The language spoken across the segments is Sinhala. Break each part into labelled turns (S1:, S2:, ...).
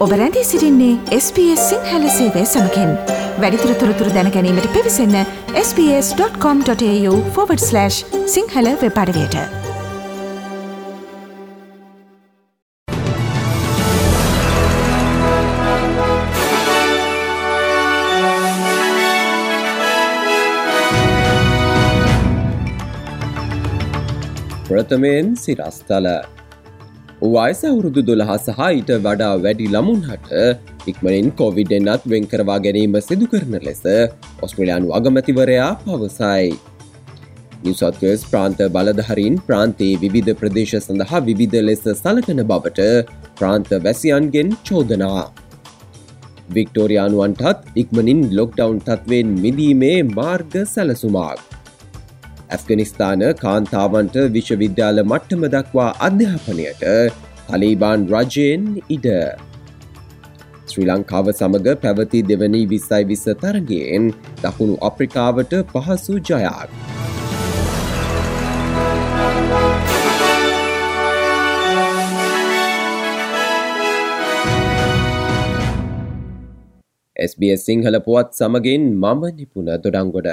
S1: ඔබ රැඳී සිටින්නේ SBS සිංහල සේවය සමගින්. වැඩිදුර තොරතුරු දැන ගැනීමට පිවිසන්න sbs.com.au/සිංහල වෙබ් අඩවියට.
S2: ප්‍රථමයෙන් සිරස්තල වයස අවුරුදු 12 සහ ඊට වඩා වැඩි ළමුන්හට ඉක්මනින් කොවිඩ් එන්නත් වෙන් කරවා ගැනීම සිදු කරන ලෙස ඔස්ට්‍රේලියානු අගමැතිවරයා පවසයි. නිව් සවුත් වේල්ස් ප්‍රාන්ත බලධාරීන් ප්‍රාන්තයේ විවිධ ප්‍රදේශ සඳහා විවිධ ලෙස සලකන බවට ප්‍රාන්ත වැසියන්ගෙන් චෝදනා. වික්ටෝරියානුවන්ටත් ඉක්මනින් ලොක්ඩවුන් තත්වයෙන් මිදීමේ මාර්ග සැලසුමක්. ඇෆ්ගනිස්තාන කාන්තාවන්ට විශ්වවිද්‍යාල මට්ටම දක්වා අධ්‍යාපනයට තලීබාන් රජයෙන් ඉඩ. ශ්‍රී ලංකාව සමග පැවති දෙවනි 2020 තරගයෙන් දකුණු අප්‍රිකාවට පහසු ජයක්. SBS සිංහල පුවත් සමගින් මම නිපුණ දොඩංගොඩ.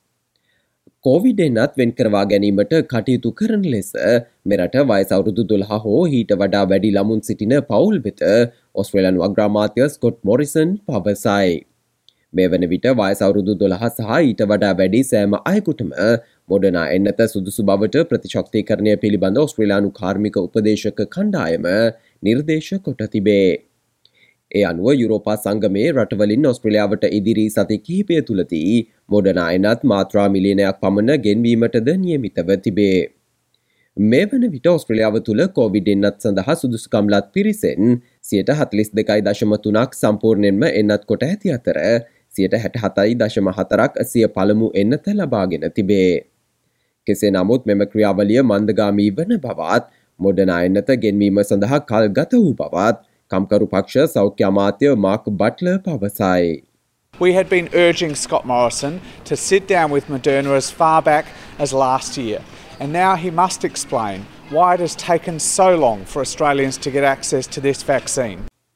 S2: කොවිඩ් එන්නත් වෙන් කරවා ගැනීමට කටයුතු කරන ලෙස මෙරට වයස අවුරුදු 12 හෝ ඊට වඩා වැඩි ළමුන් සිටින පවුල් වෙත ඔස්ට්‍රේලියානු අග්‍රාමාත්‍ය ස්කොට් මොරිසන් පවසයි. මේ වන විට වයස අවුරුදු 12 සහ ඊට වඩා වැඩි සෑම අයෙකුටම මොඩර්නා එන්නත සුදුසු බවට ප්‍රතිශක්තිකරණය පිළිබඳ ඔස්ට්‍රේලියානු කාර්මික උපදේශක කණ්ඩායම නිර්දේශ කොට තිබේ. ඒ අනුව යුරෝපා සංගමේ රටවලින් ඔස්ට්‍රේලියාවට ඉදිරි සති කිහිපය තුළදී මොඩර්නා එන්නත් මාත්‍රා මිලියනයක් පමණ ගෙන්වීමටද නියමිතව තිබේ. මේ වන විට ඔස්ට්‍රේලියාව තුළ කොවිඩ් එන්නත් සඳහා සුදුසුකම්ලත් පිරිසෙන් 42.3% සම්පූර්ණයෙන්ම එන්නත් කොට ඇති අතර 67.4% සිය පළමු එන්නත ලබාගෙන තිබේ. කෙසේ නමුත් මෙම ක්‍රියාවලිය මන්දගාමී වන බවත් මොඩර්නා එන්නත ගෙන්වීම සඳහා කල් ගත වූ බවත් කම්කරු පක්ෂ සෞඛ්‍ය අමාත්‍ය මාක් බට්ලර් පවසයි.
S3: We had been urging Scott Morrison to sit down with Moderna as far back as last year, and now he must explain why it has taken so long for Australians to get access to this vaccine.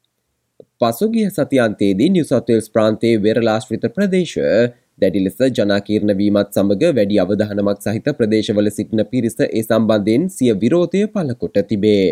S2: පසුගිය සතියාන්තයේදී නිව් සවුත් වේල්ස් ප්‍රාන්තයේ වෙරළාශ්‍රිත ප්‍රදේශ දැඩි ලෙස ජනාකීර්ණ වීමත් සමග වැඩි අවධානමක් සහිත ප්‍රදේශවල සිටින පිරිස ඒ සම්බන්ධයෙන් සිය විරෝධය පළ කොට තිබේ.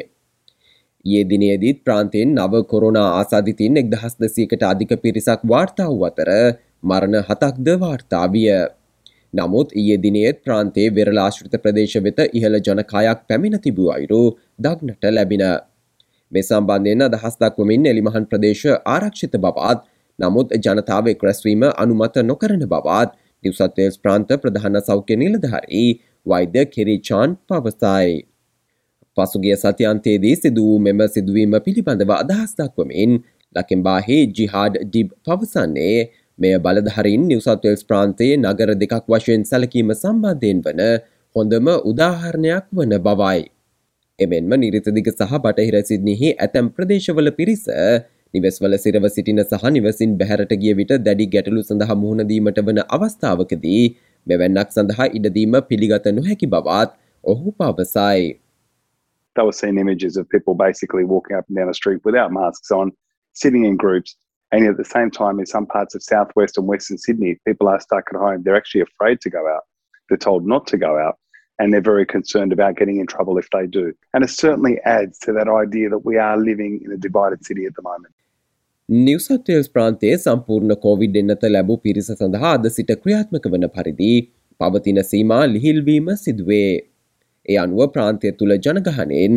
S2: ඊයේ දිනයේදීත් ප්‍රාන්තයෙන් නව කොරෝනා ආසාදිතින් 1200කට අධික පිරිසක් වාර්තා වූ අතර මරණ 7ක්ද වාර්තා විය. නමුත් ඊයේ දිනයේත් ප්‍රාන්තයේ වෙරළාශ්‍රිත ප්‍රදේශ වෙත ඉහළ ජනකායක් පැමිණ තිබූ අයුරු දක්නට ලැබින. මේ සම්බන්ධයෙන් අදහස් දක්වමින් එලිමහන් ප්‍රදේශ ආරක්ෂිත බවත් නමුත් ජනතාව එක් රැස්වීම අනුමත නොකරන බවත් නිව් සවුත් වේල්ස් ප්‍රාන්ත ප්‍රධාන සෞඛ්‍ය නිලධාරී වෛද්‍ය කෙරි චාන් පවසයි. පසුගිය සතියන්තයේදී සිදු වූ මෙම සිදුවීම පිළිබඳව අදහස් දක්වමින් ලකෙම්බාහි ජිහාඩ් ඩිබ් පවසන්නේ මෙය බලධාරීන් නිව් සවුත් වේල්ස් ප්‍රාන්තයේ නගර දෙකක් වශයෙන් සැලකීම සම්බන්ධයෙන් වන හොඳම උදාහරණයක් වන බවයි. එමෙන්ම නිරිතදිග සහ බටහිර සිඩ්නිහි ඇතැම් ප්‍රදේශවල පිරිස නිවෙස්වල සිරව සිටින සහ නිවසින් බැහැරට ගිය විට දැඩි ගැටලු සඳහා මුහුණ දීමට වන අවස්ථාවකදී මෙවැන්නක් සඳහා ඉඩදීම පිළිගත නොහැකි බවත් ඔහු පවසයි.
S4: They were seeing images of people basically walking up and down the street without masks on, sitting in groups, and at the same time in some parts of southwest and western Sydney, people are stuck at home. They're actually afraid to go out. They're told not to go out, and they're very concerned about getting in trouble if they do. And it certainly adds to that idea that we are living in a divided city at the moment.
S2: New South Wales ප්‍රාන්තයේ සම්පූර්ණ කොවිඩ් එන්නත ලැබූ පිරිස සඳහා අද සිට ක්‍රියාත්මක වන පරිදි පවතින සීමා ලිහිල්වීම සිදුවේ. ඒ අනුව ප්‍රාන්තය තුළ ජනගහනයෙන්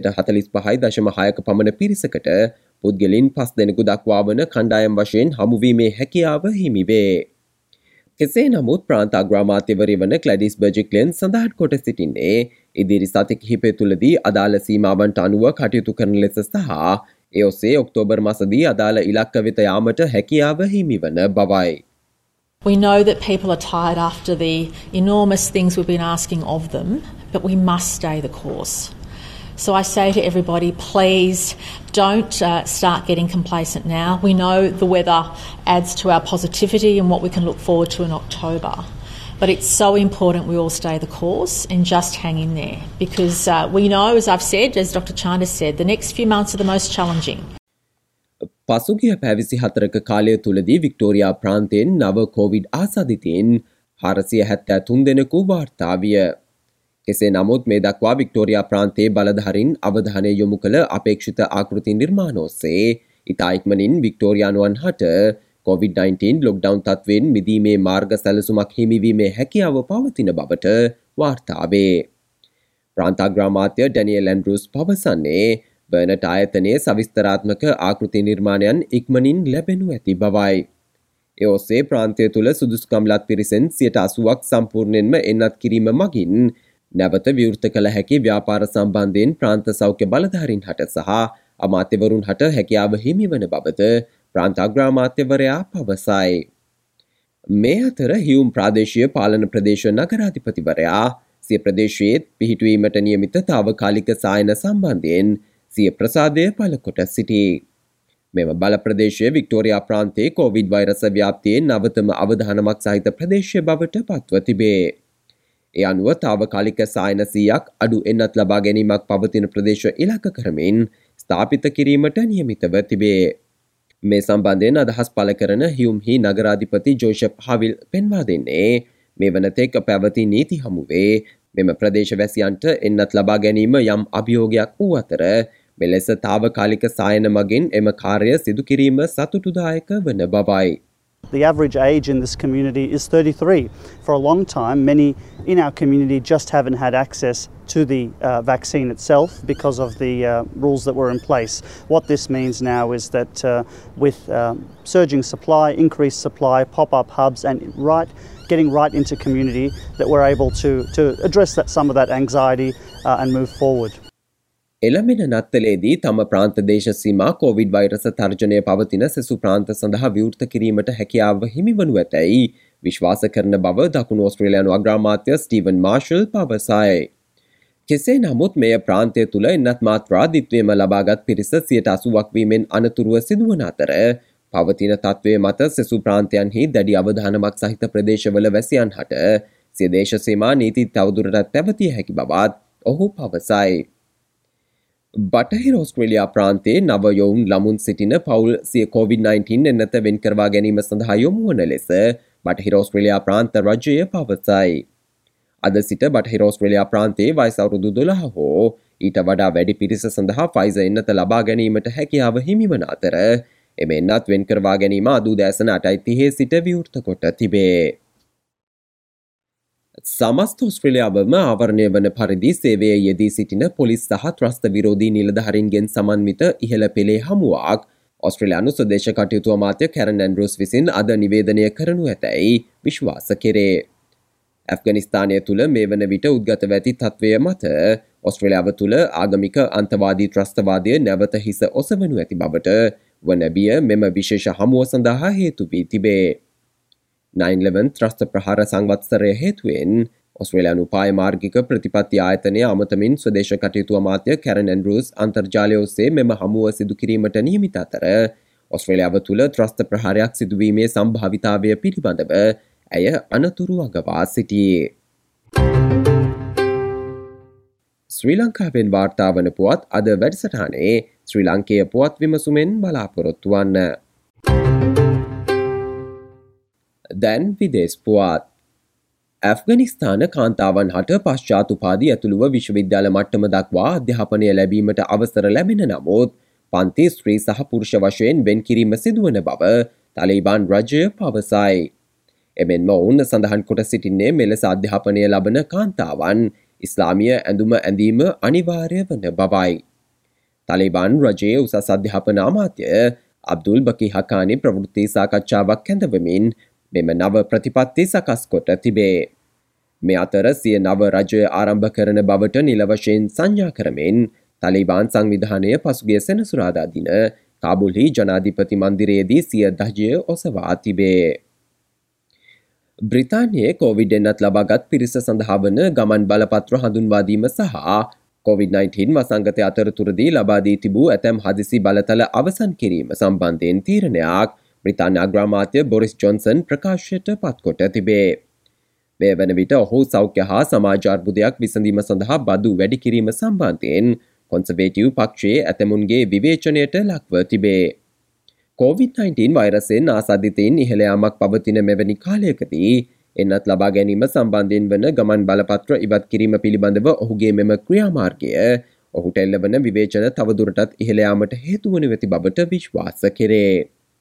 S2: 45.6% පමණ පිරිසකට පුද්ගලින් 5 දෙනෙකු දක්වා වන කණ්ඩායම් වශයෙන් හමුවීමේ හැකියාව හිමිවේ. කෙසේ නමුත් ප්‍රාන්ත අග්‍රාමාත්‍යවරිය වන ක්ලැඩිස් බර්ජික්ලෙන් සඳහන් කොට සිටින්නේ ඉදිරි සති කිහිපය තුළදී අදාළ සීමාවන්ට අනුව කටයුතු කරන ලෙස සහ ඒ ඔස්සේ ඔක්තෝබර් මාසදී අදාළ ඉලක්ක වෙත යාමට හැකියාව හිමිවන බවයි.
S5: We know that people are tired after the enormous things we've been asking of them, but we must stay the course. So I say to everybody, please don't start getting complacent now. We know the weather adds to our positivity and what we can look forward to in October. But it's so important we all stay the course and just hang in there because we know, as I've said, as Dr. Chanda said, the next few months are the most challenging.
S2: පසුගිය පැවිසි 4ක කාලය තුළදී වික්ටෝරියා ප්‍රාන්තයෙන් නව කොවිඩ් ආසාදිතයින් 473 දෙනෙකු වාර්තා විය. කෙසේ නමුත් මේ දක්වා වික්ටෝරියා ප්‍රාන්තයේ බලධාරීන් අවධානය යොමු කළ අපේක්ෂිත ආකෘති නිර්මාණ ඔස්සේ ඉතා ඉක්මනින් වික්ටෝරියානුවන් හට COVID-19 ලොක්ඩවුන් තත්වයෙන් මිදීමේ මාර්ග සැලසුමක් හිමිවීමේ හැකියාව පවතින බවට වාර්තා වේ. ප්‍රාන්ත අග්‍රාමාත්‍ය ඩැනියල් ඇන්ඩ්‍රූස් පවසන්නේ බර්නට් ආයතනයේ සවිස්තරාත්මක ආකෘති නිර්මාණයන් ඉක්මනින් ලැබෙනු ඇති බවයි. ඒ ඔස්සේ ප්‍රාන්තය තුළ සුදුසුකම් ලත් පිරිසෙන් 80%ක් සම්පූර්ණයෙන්ම එන්නත් කිරීම මගින් නැවත විවෘත කළ හැකි ව්‍යාපාර සම්බන්ධයෙන් ප්‍රාන්ත සෞඛ්‍ය බලධාරීන් හට සහ අමාත්‍යවරුන් හට හැකියාව හිමිවන බවද ප්‍රාන්ත අග්‍රාමාත්‍යවරයා පවසයි. මේ අතර හියුම් ප්‍රාදේශීය පාලන ප්‍රදේශ නගරාධිපතිවරයා සිය ප්‍රදේශයේ පිහිටුවීමට නියමිත තාවකාලික සායන සම්බන්ධයෙන් සිය ප්‍රසාදය පළ කොට සිටී. මෙම බල ප්‍රදේශය වික්ටෝරියා ප්‍රාන්තයේ කොවිඩ් වෛරස ව්‍යාප්තියේ නවතම අවධානමක් සහිත ප්‍රදේශය බවට පත්ව තිබේ. ඒ අනුව තාවකාලික සායන 100ක් අඩු එන්නත් ලබා ගැනීමක් පවතින ප්‍රදේශ ඉලක්ක කරමින් ස්ථාපිත කිරීමට නියමිතව තිබේ. මේ සම්බන්ධයෙන් අදහස් පළ කරන හියුම්හි නගරාධිපති ජෝෂප් හවිල් පෙන්වා දෙන්නේ මේ වනතෙක් පැවති නීති හමුවේ මෙම ප්‍රදේශවැසියන්ට එන්නත් ලබා ගැනීම යම් අභියෝගයක් වූ අතර මෙලෙස තාවකාලික සායන මගින් එම කාර්ය සිදු කිරීම සතුටුදායක වන බවයි.
S6: The average age in this community is 33. For a long time, many in our community just haven't had access to the vaccine itself because of the rules that were in place. What this means now is that with surging supply, increased supply, pop-up hubs and getting right into community, that we're able to address some of that anxiety and move forward.
S2: එළමෙන නත්තලේදී තම ප්‍රාන්ත දේශ සීමා කොවිඩ් වෛරස තර්ජනය පවතින සෙසු ප්‍රාන්ත සඳහා විවෘත කිරීමට හැකියාව හිමිවනු ඇතැයි විශ්වාස කරන බව දකුණු ඕස්ට්‍රේලියානු අග්‍රාමාත්‍ය ස්ටීවන් මාර්ෂල් පවසයි. කෙසේ නමුත් මෙය ප්‍රාන්තය තුළ එන්නත් මාත්‍රා දිත්වයම ලබාගත් පිරිස 80%ක් වීමෙන් අනතුරුව සිදුවන අතර පවතින තත්ත්වය මත සෙසු ප්‍රාන්තයන්හි දැඩි අවධානමක් සහිත ප්‍රදේශවල වැසියන් හට සිය දේශ සීමා නීති තවදුරටත් පැවතිය හැකි බවත් ඔහු පවසයි. බටහිර ඔස්ට්‍රේලියා ප්‍රාන්තයේ නව යොවුන් ළමුන් සිටින පවුල් සිය COVID-19 එන්නත වෙන් කරවා ගැනීම සඳහා යොමු වන ලෙස බටහිර ඔස්ට්‍රේලියා ප්‍රාන්ත රජය පවසයි. අද සිට බටහිර ඔස්ට්‍රේලියා ප්‍රාන්තයේ වයස අවුරුදු 12 හෝ ඊට වඩා වැඩි පිරිස සඳහා ෆයිසර් එන්නත ලබා ගැනීමට හැකියාව හිමිවන අතර එම එන්නත් වෙන් කරවා ගැනීම අද උදෑසන 8:30 සිට විවෘත කොට තිබේ. සමස්ත ඔස්ට්‍රේලියාවම ආවරණය වන පරිදි සේවයේ යෙදී සිටින පොලිස් සහ ත්‍රස්ත විරෝධී නිලධාරීන්ගෙන් සමන්විත ඉහළ පෙළේ හමුවක් ඔස්ට්‍රේලියානු ස්වදේශ කටයුතු අමාත්‍ය කැරන් ඇන්ඩ්‍රූස් විසින් අද නිවේදනය කරනු ඇතැයි විශ්වාස කෙරේ. ඇෆ්ගනිස්තානය තුළ මේ වන විට උද්ගතව ඇති තත්ත්වය මත ඔස්ට්‍රේලියාව තුළ ආගමික අන්තවාදී ත්‍රස්තවාදය නැවත හිස ඔසවනු ඇති බවට වන බිය මෙම විශේෂ හමුව සඳහා හේතු වී තිබේ. 9/11 ත්‍රස්ත ප්‍රහාර සංවත්සරය හේතුවෙන් ඔස්ට්‍රේලියානු පාය මාර්ගික ප්‍රතිපත්ති ආයතනය අමතමින් ස්වදේශ කටයුතු අමාත්‍ය කැරන් ඇන්ඩ්‍රූස් අන්තර්ජාලය ඔස්සේ මෙම හමුව සිදු කිරීමට නියමිත අතර ඔස්ට්‍රේලියාව තුළ ත්‍රස්ත ප්‍රහාරයක් සිදුවීමේ සම්භාවිතාවය පිළිබඳව ඇය අනතුරු අගවා සිටියේ. ශ්‍රී ලංකාවෙන් වාර්තා වන පුවත් අද වැඩසටහනේ ශ්‍රී ලංකේය පුවත් විමසුමෙන් බලාපොරොත්තු වන්න. දැන් විදේශ පුවත්. ඇෆ්ගනිස්තාන කාන්තාවන් හට පශ්චාත් උපාධි ඇතුළුව විශ්වවිද්‍යාල මට්ටම දක්වා අධ්‍යාපනය ලැබීමට අවසර ලැබෙන නමුත් පන්ති ස්ත්‍රී සහ පුරුෂ වශයෙන් වෙන් කිරීම සිදුවන බව තලිබාන් රජය පවසයි. එමෙන්ම ඔවුන් සඳහන් කොට සිටින්නේ මෙලෙස අධ්‍යාපනය ලබන කාන්තාවන් ඉස්ලාමීය ඇඳුම ඇඳීම අනිවාර්ය වන බවයි. තලිබාන් රජයේ උසස් අධ්‍යාපන අමාත්‍ය අබ්දුල් බකි හකානි ප්‍රවෘත්ති සාකච්ඡාවක් කැඳවමින් මෙම නව ප්‍රතිපත්ති සකස් කොට තිබේ. මේ අතර සිය නව රජය ආරම්භ කරන බවට නිල වශයෙන් සංඥා කරමින් තලිබාන් සංවිධානය පසුගිය සෙනසුරාදා දින කාබුල්හි ජනාධිපති මන්දිරයේදී සිය ධජය ඔසවා තිබේ. බ්‍රිතාන්‍යයේ කොවිඩ් එන්නත් ලබාගත් පිරිස සඳහා වන ගමන් බලපත්‍ර හඳුන්වා දීම සහ COVID-19 වසංගතය අතරතුරදී ලබා දී තිබූ ඇතැම් හදිසි බලතල අවසන් කිරීම සම්බන්ධයෙන් තීරණයක් බ්‍රිතාන්‍ය අග්‍රාමාත්‍ය බොරිස් ජොන්සන් ප්‍රකාශයට පත්කොට තිබේ. මේ වන විට ඔහු සෞඛ්‍ය හා සමාජ අර්බුදයක් විසඳීම සඳහා බදු වැඩි කිරීම සම්බන්ධයෙන් කොන්සර්වේටිව් පක්ෂයේ ඇතැමුන්ගේ විවේචනයට ලක්ව තිබේ. COVID-19 වෛරසයෙන් ආසාදිතයින් ඉහළ යාමක් පවතින මෙවැනි කාලයකදී එන්නත් ලබා ගැනීම සම්බන්ධයෙන් වන ගමන් බලපත්‍ර ඉවත් කිරීම පිළිබඳව ඔහුගේ මෙම ක්‍රියාමාර්ගය ඔහුට එල්ලවන විවේචන තවදුරටත් ඉහළ යාමට හේතු වනු ඇති බවට විශ්වාස කෙරේ.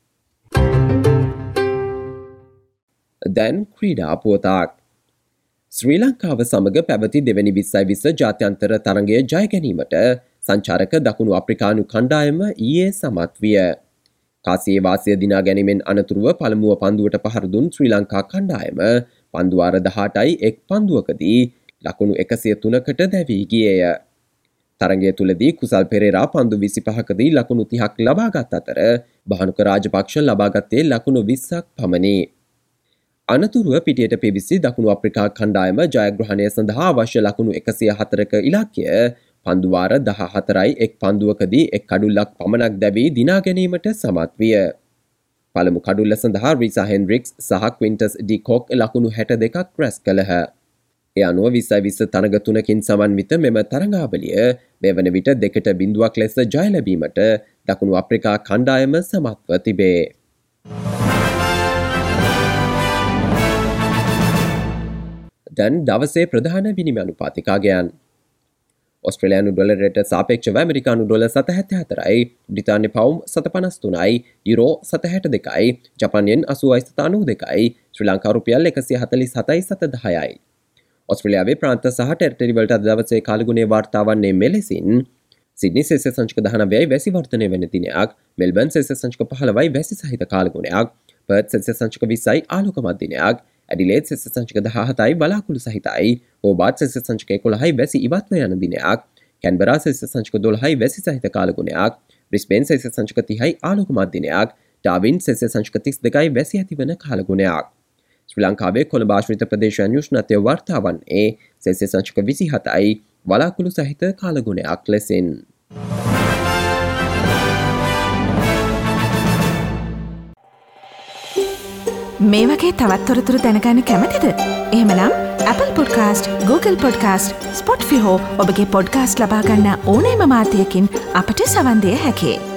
S2: දැන් ක්‍රීඩා පුවතක්. ශ්‍රී ලංකාව සමග පැවති දෙවැනි 2020 ජාත්‍යන්තර තරගය ජය ගැනීමට සංචාරක දකුණු අප්‍රිකානු කණ්ඩායම ඊයේ සමත් විය. කාසියේ වාසිය දිනා ගැනීමෙන් අනතුරුව පළමුව පන්දුවට පහර දුන් ශ්‍රී ලංකා කණ්ඩායම පන්දුවාර 18යි එක් පන්දුවකදී ලකුණු 103කට දැවී ගියේය. තරගය තුලදී කුසල් පෙරේරා පන්දු 25කදී ලකුණු 30ක් ලබාගත් අතර බහනුක රාජපක්ෂ ලබාගත්තේ ලකුණු 20ක් පමණි. අනතුරුව පිටියට පිවිසි දකුණු අප්‍රිකා කණ්ඩායම ජයග්‍රහණය සඳහා අවශ්‍ය ලකුණු 104ක ඉලක්කය පන්දුවාර 14යි එක් පන්දුවකදී එක් කඩුල්ලක් පමණක් දැවී දිනා ගැනීමට සමත් විය. පළමු කඩුල්ල සඳහා රීසා හෙන්ඩ්‍රික්ස් සහ ක්වින්ටස් ඩි කොක් ලකුණු 62ක් රැස් කළහ. ඒ අනුව 2020 තරග තුනකින් සමන්විත මෙම තරගාවලිය මේ වන විට 2-0ක් ලෙස ජය ලැබීමට දකුණු අප්‍රිකා කණ්ඩායම සමත්ව තිබේ. දැන් දවසේ ප්‍රධාන විනිමය අනුපාතිකාගයන්. ඔස්ට්‍රේලියානු ඩොලරයට සාපේක්ෂව ඇමරිකානු ඩොලර් 7.74යි, බ්‍රිතාන්‍ය පවුම් 7.53යි, යුරෝ 7.62යි, ජපාන් යෙන් 80.92යි, ශ්‍රී ලංකා රුපියල් 147.10යි. ඔස්ට්‍රේලියාවේ ප්‍රාන්ත සහ ටෙරිටරි වලට අද දවසේ කාලගුණය වාර්තා වන්නේ මෙලෙසින්: සිඩ්නි සෙල්සියස් සංචක 19යි වැසි වර්ධනය වෙන දිනයක්, මෙල්බර්න් සෙල්සියස් සංචක 15යි වැසි සහිත කාලගුණයක්, පර්ත් සෙල්සියස් සංචක 20යි ආලෝකමත් දිනයක්, ඇඩිලේඩ් සෙල්සියස් සංචක 17යි බලාකුළු සහිතයි, හෝබාර්ට් සෙල්සියස් සංචක 11යි වැසි ඉවත්ව යන දිනයක්, කැන්බරා සෙල්සියස් සංචක 12යි වැසි සහිත කාලගුණයක්, බ්‍රිස්බේන් සෙල්සියස් සංචක 30යි ආලෝකමත් දිනයක්, ඩාවින් සෙල්සියස් සංචක 32යි වැසි ඇතිවන කාලගුණයක්. ශ්‍රී ලංකාවේ කොළඹ ආශ්‍රිත ප්‍රදේශයන් උෂ්ණත්වය වාර්තා වන්නේ සෙල්සියස් සංචක 27යි බලාකුළු සහිත කාලගුණයක් ලෙසින්.
S1: මේ වගේ තවත් තොරතුරු දැනගන්න කැමතිද? එහෙමනම් Apple Podcast, Google Podcast, Spotify හෝ ඔබගේ පොඩ්කාස්ට් ලබා ගන්න ඕනෑම මාධ්‍යයකින් අපට සවන් දිය හැකියි.